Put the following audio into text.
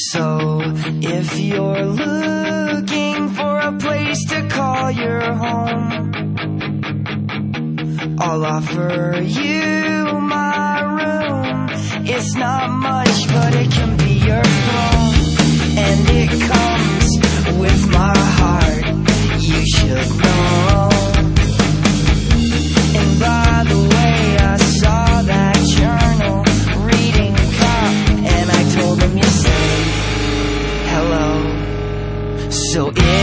So if you're looking for a place to call your home, I'll offer you my room. It's not much, but it can be your throne, and it comes with my heart, you should know. And by the way, I saw that journal reading cop, and I told him you said hello. So